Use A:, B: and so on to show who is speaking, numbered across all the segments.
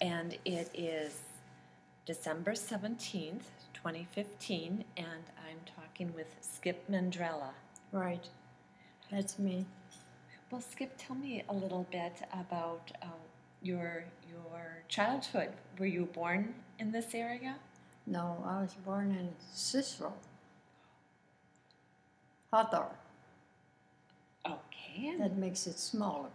A: and it is December 17th, 2015, and I'm talking with Skip Mandrella.
B: Right. That's me.
A: Well, Skip, tell me a little bit about your childhood. Were you born in this area?
B: No, I was born in Cicero. Hathor.
A: Okay.
B: That makes it smaller.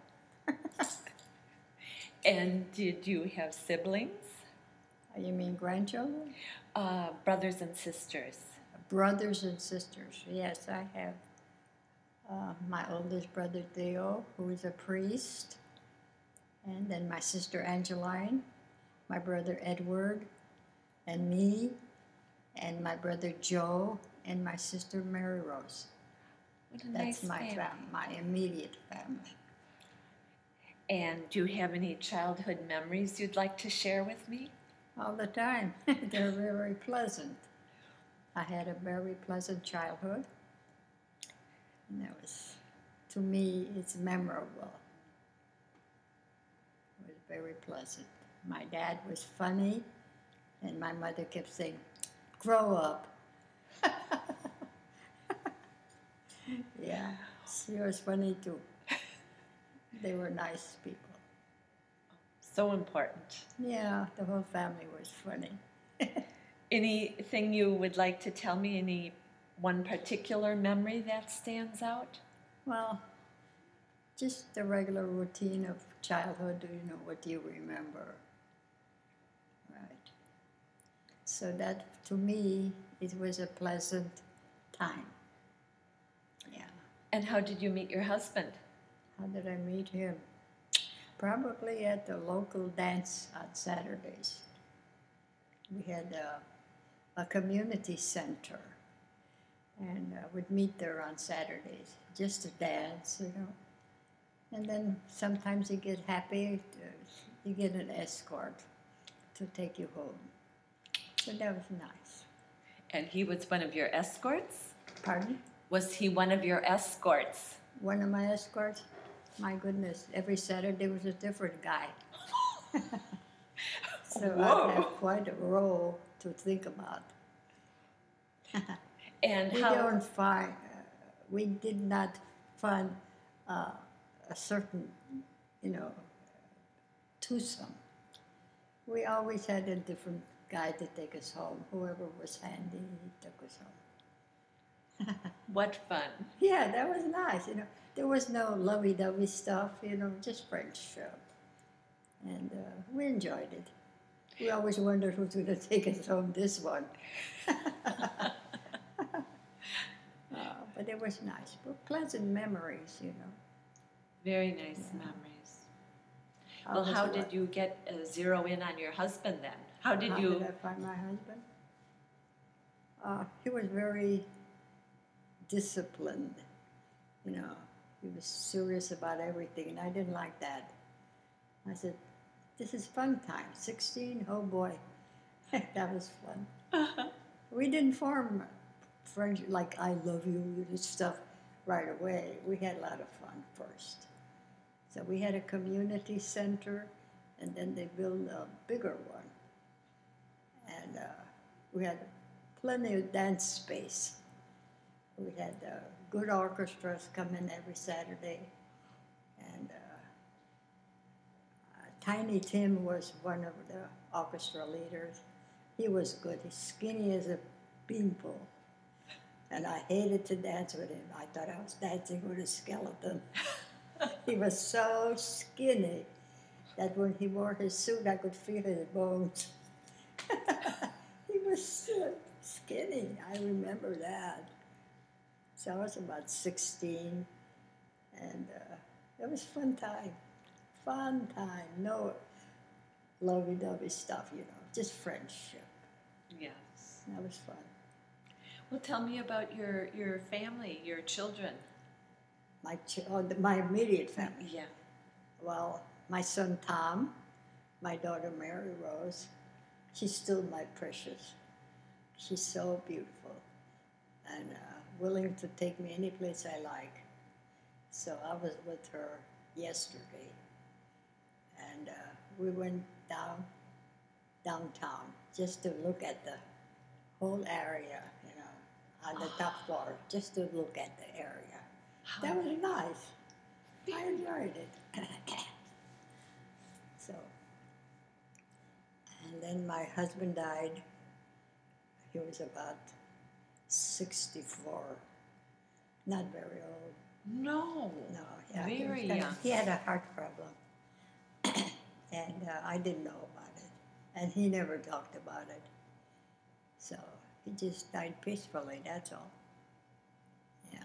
A: And did you have siblings?
B: You mean grandchildren?
A: Brothers and sisters.
B: Brothers and sisters. Yes, I have my oldest brother Theo, who is a priest, and then my sister Angeline, my brother Edward, and me, and my brother Joe, and my sister Mary Rose.
A: What a
B: That's
A: nice
B: my
A: family.
B: my immediate family.
A: And do you have any childhood memories you'd like to share with me?
B: All the time. They're very pleasant. I had a very pleasant childhood. And that was, to me, it's memorable. It was very pleasant. My dad was funny, and my mother kept saying, "Grow up." Yeah, she was funny too. They were nice people.
A: So important.
B: Yeah, the whole family was funny.
A: Anything you would like to tell me? Any one particular memory that stands out?
B: Well, just the regular routine of childhood, what do you remember? Right. So that, to me, it was a pleasant time. Yeah.
A: And how did you meet your husband?
B: How did I meet him? Probably at the local dance on Saturdays. We had a community center, and we'd meet there on Saturdays just to dance, And then sometimes you get happy, you get an escort to take you home. So that was nice.
A: And he was one of your escorts?
B: Pardon?
A: Was he one of your escorts?
B: One of my escorts? My goodness, every Saturday was a different guy. So
A: Whoa.
B: I have quite a role to think about.
A: And
B: we did not find a certain, twosome. We always had a different guy to take us home. Whoever was handy, he took us home.
A: What fun.
B: Yeah, that was nice. There was no lovey-dovey stuff, just friendship. And we enjoyed it. We always wondered who's going to take us home this one. But it was nice. But pleasant memories,
A: Very nice memories. Well, how did you get zero in on your husband then? How did
B: I find my husband? He was very disciplined. He was serious about everything, and I didn't like that. I said, "This is fun time. 16, oh boy." That was fun. We didn't form friendship like "I love you" stuff right away. We had a lot of fun first. So we had a community center, and then they built a bigger one. And we had plenty of dance space. We had good orchestras come in every Saturday. And Tiny Tim was one of the orchestra leaders. He was good. He's skinny as a beanpole. And I hated to dance with him. I thought I was dancing with a skeleton. He was so skinny that when he wore his suit, I could feel his bones. He was so skinny. I remember that. So I was about 16, and it was fun time. Fun time. No lovey-dovey stuff, just friendship.
A: Yes.
B: That was fun.
A: Well, tell me about your family, your children.
B: My immediate family.
A: Yeah.
B: Well, my son Tom, my daughter Mary Rose, she's still my precious. She's so beautiful and willing to take me any place I like. So I was with her yesterday, and we went down downtown just to look at the whole area, on the top floor, just to look at the area. That was nice. I enjoyed it. So, and then my husband died. He was about 64. Not very old.
A: No.
B: No, yeah.
A: Very young.
B: He had a heart problem. And I didn't know about it. And he never talked about it. So he just died peacefully, that's all. Yeah.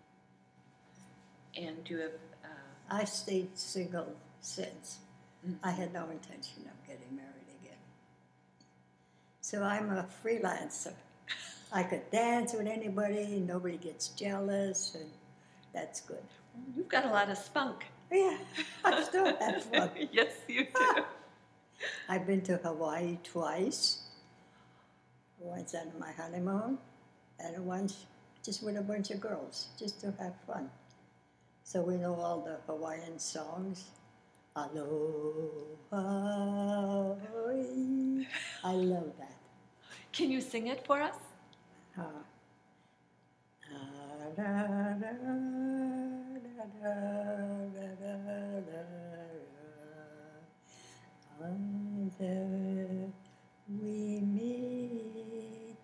A: And you have...
B: I stayed single since. I had no intention of getting married again. So I'm a freelancer. I could dance with anybody, nobody gets jealous, and that's good.
A: You've got a lot of spunk.
B: Yeah, I still have fun.
A: Yes, you do.
B: I've been to Hawaii twice. Once on my honeymoon, and once just with a bunch of girls, just to have fun. So we know all the Hawaiian songs. Aloha. I love that.
A: Can you sing it for us?
B: Until we meet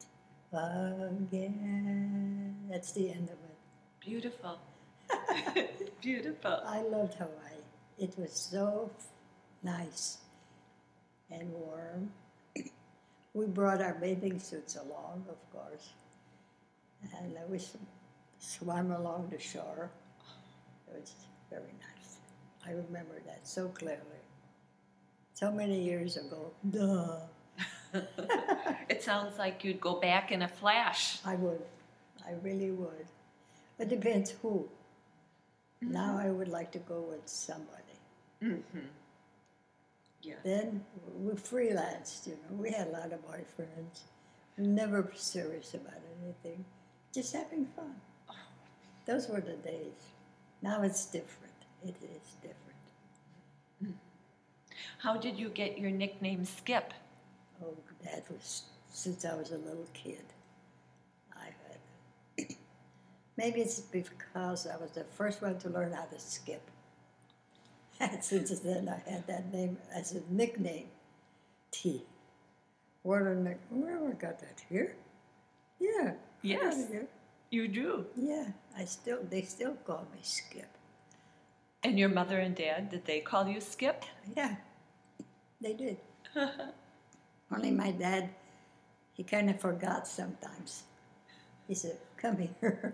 B: again. That's the end of it.
A: Beautiful. Beautiful.
B: I loved Hawaii. It was so nice and warm. We brought our bathing suits along, of course, and we swam along the shore. It was very nice. I remember that so clearly. So many years ago. Duh.
A: It sounds like you'd go back in a flash.
B: I would. I really would. It depends who. Mm-hmm. Now I would like to go with somebody.
A: Mm-hmm. Yeah.
B: Then we freelanced, We had a lot of boyfriends. Never serious about anything. Just having fun. Oh. Those were the days. Now it's different. It is different.
A: Mm. How did you get your nickname Skip?
B: Oh, that was since I was a little kid. I had. Maybe it's because I was the first one to learn how to skip. And since then, I had that name as a nickname, T. Where I got that here? Yeah.
A: Yes. You do.
B: Yeah. They still call me Skip.
A: And your mother and dad, did they call you Skip?
B: Yeah, they did. Only my dad, he kind of forgot sometimes. He said, "Come here."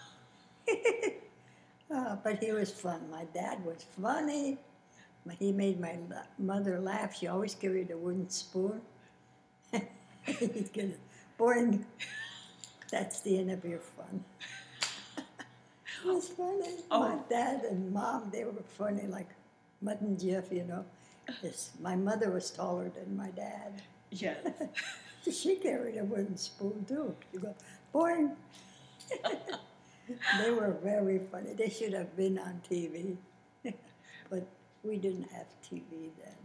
B: But he was fun. My dad was funny. He made my mother laugh. She always carried a wooden spoon. He'd get boring. That's the end of your fun. It was funny. Oh. My dad and mom, they were funny, like Mutt and Jeff, My mother was taller than my dad.
A: Yes.
B: She carried a wooden spoon, too. You go, boing. They were very funny. They should have been on TV. But we didn't have TV then.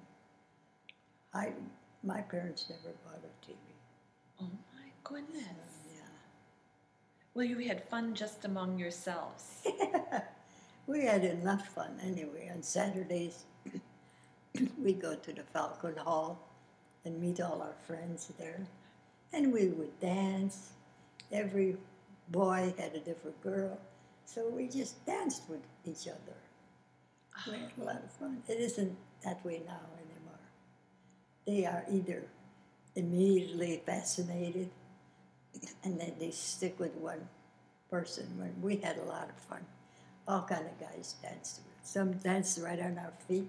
B: My parents never bought a TV.
A: Oh, my goodness.
B: Yeah.
A: Well, you had fun just among yourselves.
B: We had enough fun anyway. On Saturdays, we'd go to the Falcon Hall and meet all our friends there. And we would dance. Every boy had a different girl. So we just danced with each other. We had a lot of fun. It isn't that way now anymore. They are either immediately fascinated and then they stick with one person. When we had a lot of fun. All kind of guys danced with. Some danced right on our feet.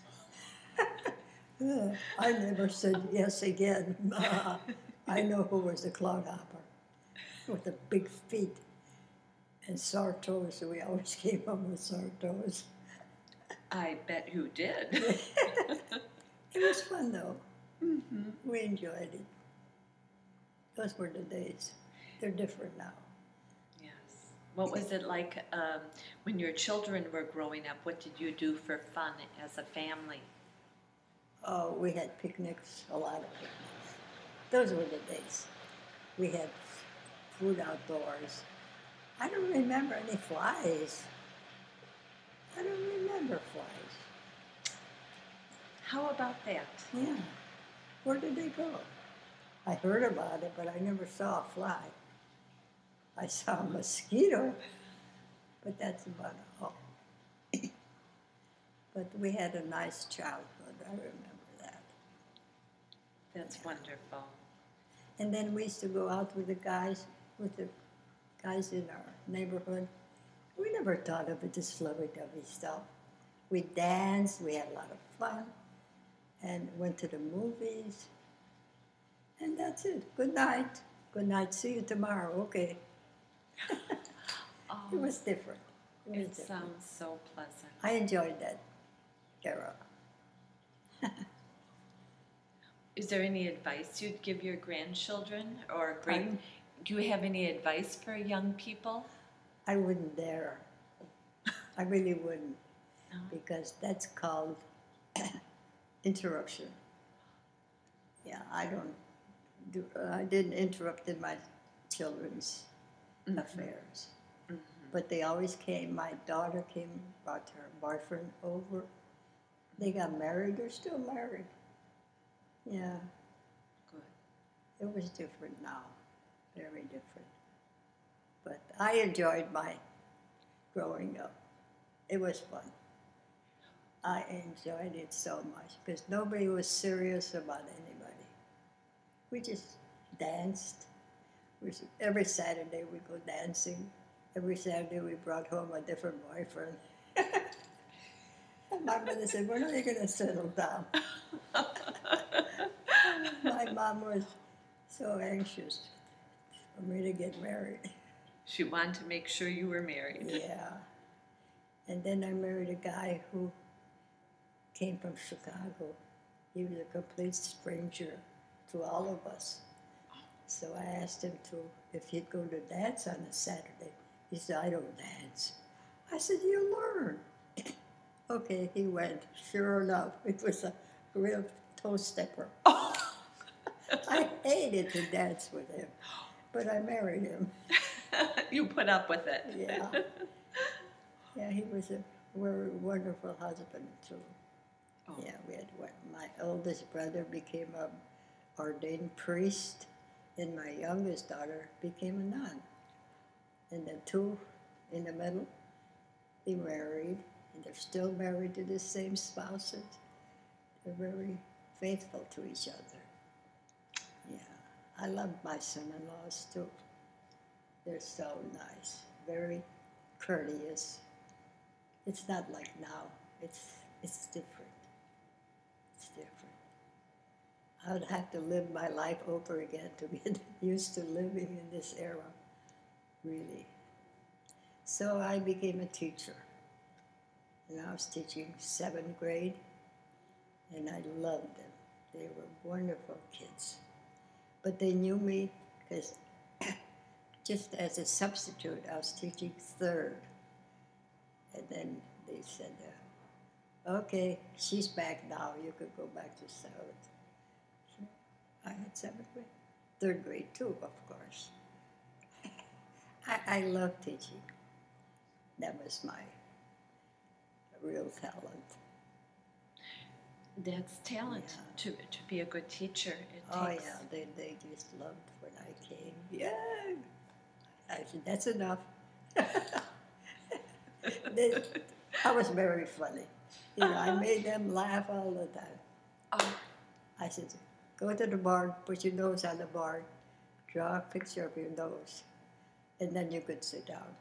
B: I never said yes again. I know who was the clodhopper with the big feet and sore toes. So we always came home with sore toes.
A: I bet you did.
B: It was fun, though.
A: Mm-hmm.
B: We enjoyed it. Those were the days. They're different now.
A: Yes. What was it like when your children were growing up? What did you do for fun as a family?
B: Oh, we had picnics, a lot of picnics. Those were the days. We had food outdoors. I don't remember any flies. I don't remember flies.
A: How about that?
B: Yeah. Where did they go? I heard about it, but I never saw a fly. I saw a mosquito, but that's about all. But we had a nice childhood. I remember that.
A: That's wonderful.
B: And then we used to go out with the guys in our neighborhood. We never thought of it as lovey-dovey stuff. We danced, we had a lot of fun, and went to the movies. And that's it. Good night. Good night. See you tomorrow. Okay. It was different.
A: It sounds so pleasant.
B: I enjoyed that era.
A: Is there any advice you'd give your grandchildren or do you have any advice for young people?
B: I wouldn't dare. I really wouldn't,
A: No.
B: because that's called interruption. Yeah, I didn't interrupt in my children's affairs.
A: Mhm.
B: But they always came. My daughter came, brought her boyfriend over. They got married. They're still married. Yeah,
A: Good.
B: it was different now. Very different. But I enjoyed my growing up. It was fun. I enjoyed it so much because nobody was serious about anybody. We just danced. Every Saturday we go dancing. Every Saturday we brought home a different boyfriend. And my mother said, "When are you going to settle down?" My mom was so anxious for me to get married.
A: She wanted to make sure you were married.
B: Yeah. And then I married a guy who came from Chicago. He was a complete stranger to all of us. So I asked him if he'd go to dance on a Saturday. He said, "I don't dance." I said, "You learn." Okay, he went. Sure enough, it was a real toe stepper. I hated to dance with him, but I married him.
A: You put up with it.
B: Yeah. Yeah, he was a very wonderful husband, too.
A: Oh.
B: Yeah, we had one. My oldest brother became an ordained priest, and my youngest daughter became a nun. And the two in the middle, they married, and they're still married to the same spouses. They're very faithful to each other. Yeah, I love my son-in-laws, too. They're so nice, very courteous. It's not like now. It's different. It's different. I would have to live my life over again to get used to living in this era, really. So I became a teacher. And I was teaching 7th grade, and I loved them. They were wonderful kids. But they knew me because just as a substitute, I was teaching 3rd. And then they said, "Okay, she's back now. You could go back to 7th." So I had 7th grade. 3rd grade, too, of course. I love teaching. That was my real talent.
A: That's talent,
B: Yeah.
A: to be a good teacher.
B: Oh, yeah, they just loved when I came. Yeah. I said, "That's enough." I was very funny. I made them laugh all the time.
A: Oh.
B: I said, "Go to the board, put your nose on the board, draw a picture of your nose, and then you could sit down."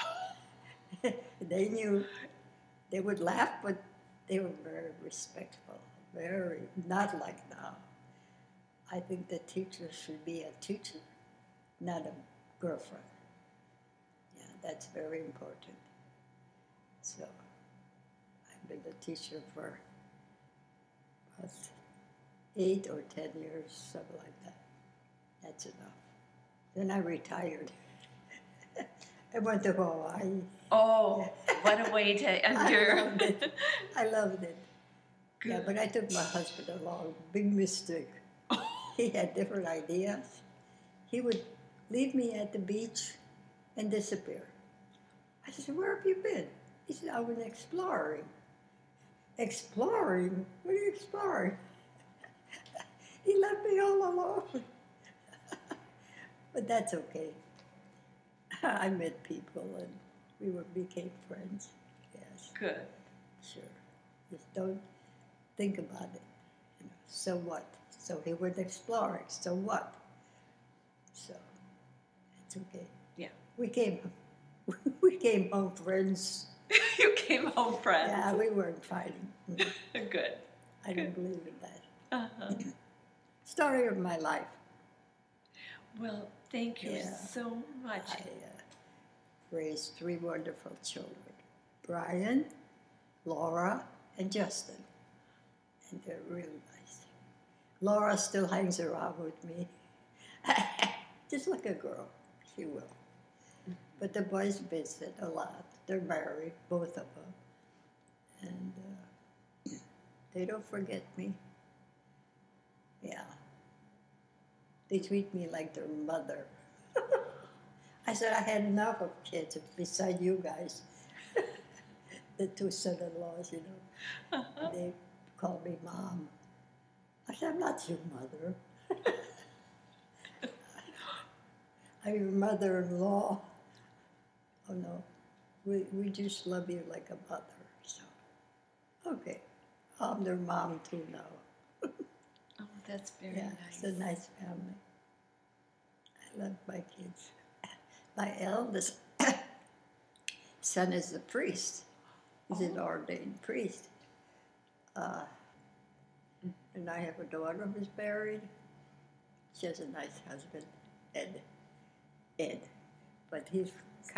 B: They knew they would laugh, but they were very respectful, very, not like now. I think the teacher should be a teacher, not a girlfriend. Yeah, that's very important. So I've been a teacher for about 8 or 10 years, something like that. That's enough. Then I retired. I went to Hawaii.
A: Oh, what a way to end your...
B: I loved it. Yeah, but I took my husband along. Big mistake. He had different ideas. He would leave me at the beach and disappear. I said, "Where have you been?" He said, "I went exploring." Exploring? What are you exploring? He left me all alone. But that's okay. I met people and became friends. Yes,
A: Good.
B: sure. Just don't think about it. So what? So he went exploring. So what? So it's okay.
A: Yeah.
B: We came, we came home friends.
A: You came home friends.
B: Yeah, we weren't fighting.
A: Good.
B: I don't believe in that.
A: Uh-huh.
B: Story of my life.
A: Well, thank you
B: Yeah.
A: so much.
B: I raised 3 wonderful children: Brian, Laura, and Justin. And they're really nice. Laura still hangs around with me. Just like a girl, she will. But the boys visit a lot. They're married, both of them. And they don't forget me. Yeah. They treat me like their mother. I said I had enough of kids beside you guys. The 2 son-in-laws, you know. They call me mom. I said, I'm not your mother. I'm your mother-in-law. Oh no, we just love you like a mother. So, okay, I'm their mom too now.
A: Oh, that's very
B: Yeah,
A: nice.
B: it's a nice family. I love my kids. My eldest son is a priest. He's an ordained priest. And I have a daughter who's married. She has a nice husband, Ed. But he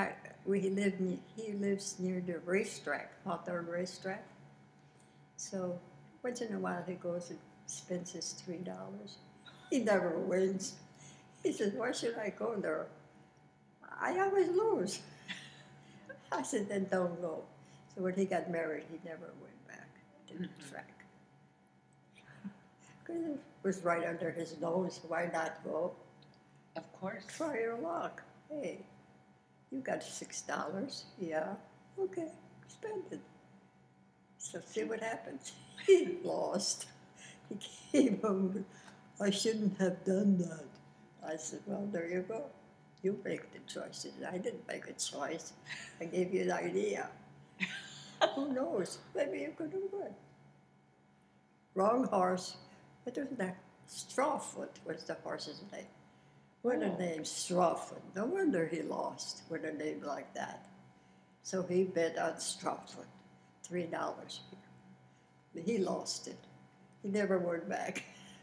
B: lives near the racetrack, Hawthorne racetrack. So once in a while he goes and spends his $3. He never wins. He says, "Why should I go there? I always lose." I said, "Then don't go." So when he got married, he never went back to the track. Because it was right under his nose. Why not go?
A: Of course.
B: Try your luck. Hey, you got $6. Yeah. Okay, spend it. So see what happens. He lost. He came home. I shouldn't have done that. I said, well, there you go. You make the choices. I didn't make a choice. I gave you an idea. Who knows? Maybe you could have won. Wrong horse. What was that? Strawfoot was the horse's name. What a name, Strawfoot. No wonder he lost with a name like that. So he bet on Strawfoot, $3. He lost it. He never went back.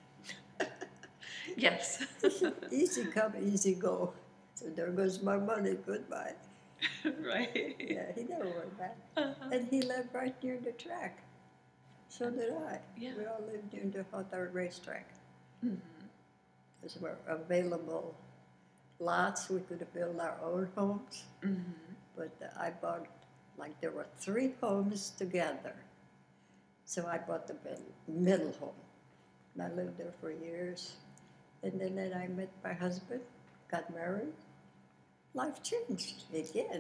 A: Yes.
B: Easy come, easy go. So there goes my money, goodbye.
A: Right.
B: Yeah, he never went back.
A: Uh-huh.
B: And he lived right near the track. So did I.
A: Yeah.
B: We all lived near the Hawthorne racetrack.
A: Mm-hmm.
B: Those were available lots. We could build our own homes.
A: Mm-hmm.
B: But I bought, like there were 3 homes together. So I bought the middle home. And I lived there for years. And then I met my husband, got married. Life changed again.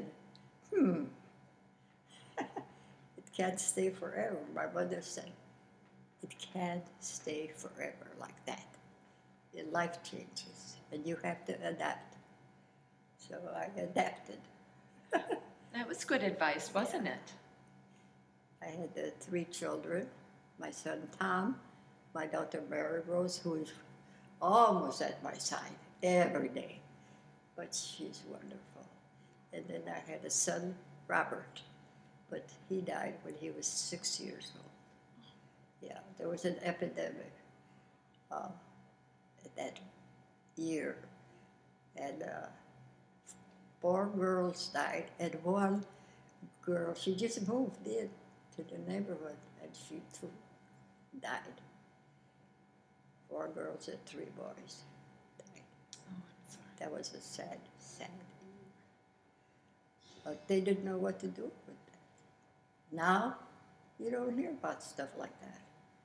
B: It can't stay forever. My mother said, it can't stay forever like that. Your life changes, and you have to adapt. So I adapted.
A: That was good advice, wasn't it?
B: I had 3 children. My son Tom, my daughter Mary Rose, who is almost at my side every day, but she's wonderful. And then I had a son, Robert, but he died when he was 6 years old. Yeah, there was an epidemic that year, and 4 girls died, and 1 girl, she just moved in to the neighborhood, and she too died. 4 girls and 3 boys died.
A: Oh, I'm sorry.
B: That was a sad, sad year. But they didn't know what to do with that. Now, you don't hear about stuff like that.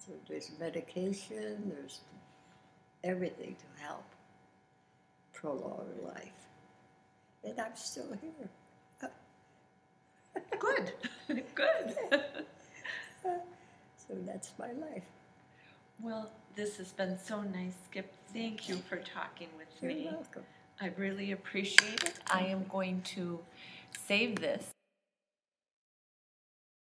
B: So there's medication, there's everything to help prolong life. And I'm still here.
A: Good. Good.
B: So that's my life.
A: Well, this has been so nice, Skip. Thank you for talking with
B: You're
A: me.
B: welcome.
A: I really appreciate it. I am going to save this